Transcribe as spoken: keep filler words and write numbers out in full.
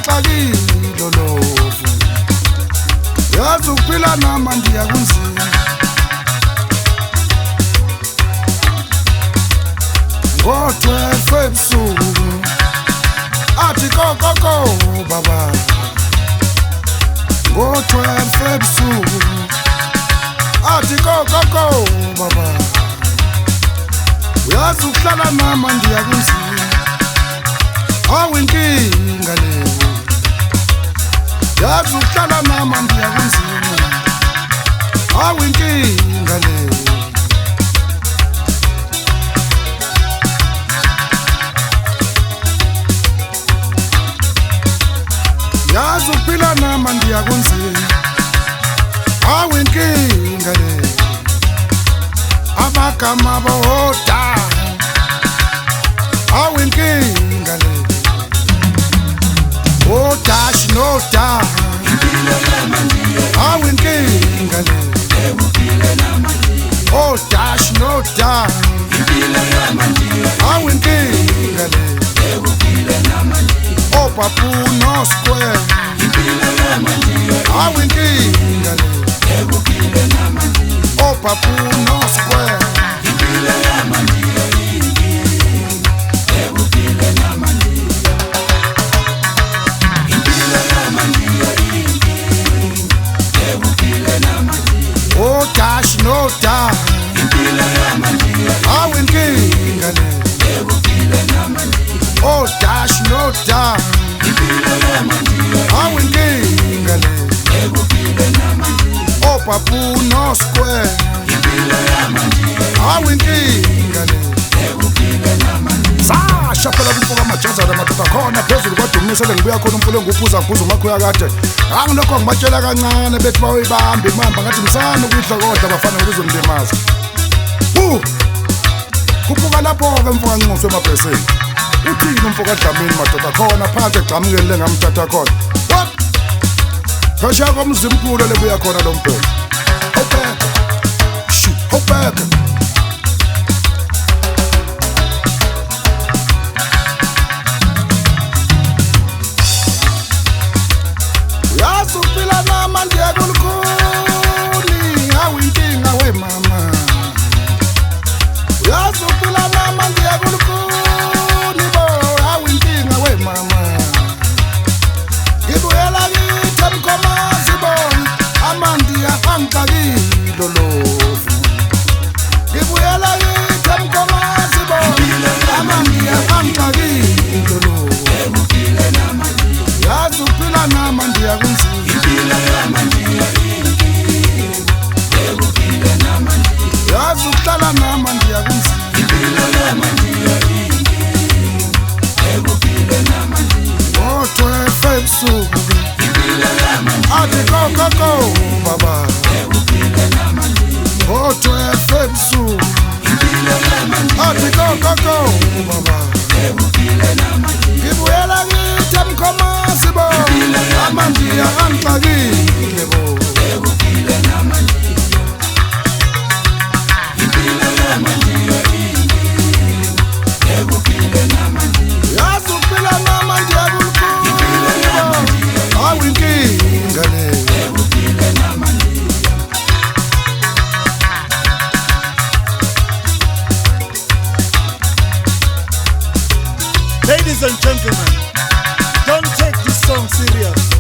angixakile lovu yazi ukuphila nama ndiyakunzima ngo-twelve ebusuku athi kokoko baba ngo-twelve ebusuku athi kokoko baba uyazi ukuhlala nama ndiyakunzima awinkinga leyo yazi ukuhlala nama ndiyakunzima awinkinga leyo yazi ukuphila nama ndiyakunzima awinkinga leyo amagama boda awinkinga leyo oh dash no da awinkinga leyo oh dash no da awinkinga leyo oh papu no square awinkinga leyo oh papu no square oh dash no da awinkinga leyo oh dash no da awinkinga leyo oh papu no square awinkinga leyo sasha phela kumfoka amajaza lamadoda khona phezulu kwadumisa lengibuya khona umfulo nguphuza ngiphuza umakhuya kade angilokho ngibatshela kancane bethi bawuyibambe imamba ngathi msana ukudla kodwa bafana ukuzondemaza uh kuphuka lapho ke mfoka nqoswe emabheseni uthini umfoka Dlamini madoda khona phansi egcamukeni lengamthatha khona what phesha komzimkhulu lebuya khona lo mbheki okay shit okay Supila nama ndiyakulukuni awinkinga we mama Uyasupila nama ndiyakulukuni bo awinkinga we mama Ngibuyela kithi emkhomazi bon amandiya angixakile lovu Ngibuyela kithi emkhomazi bon amandiya angixakile lovu Uyasupila nama ndiyakunzima yazi ukuhlala nama ndiyakunzima ngo-twelve ebusuku athi kokoko baba ngo-twelve ebusuku athi kokoko baba ngibuyela kithi emkhomazi bo amandiya angixakile bo yazi ukuphila nama ndiyakulukuni awinkinga leyo Ladies and gentlemen, don't take this song serious.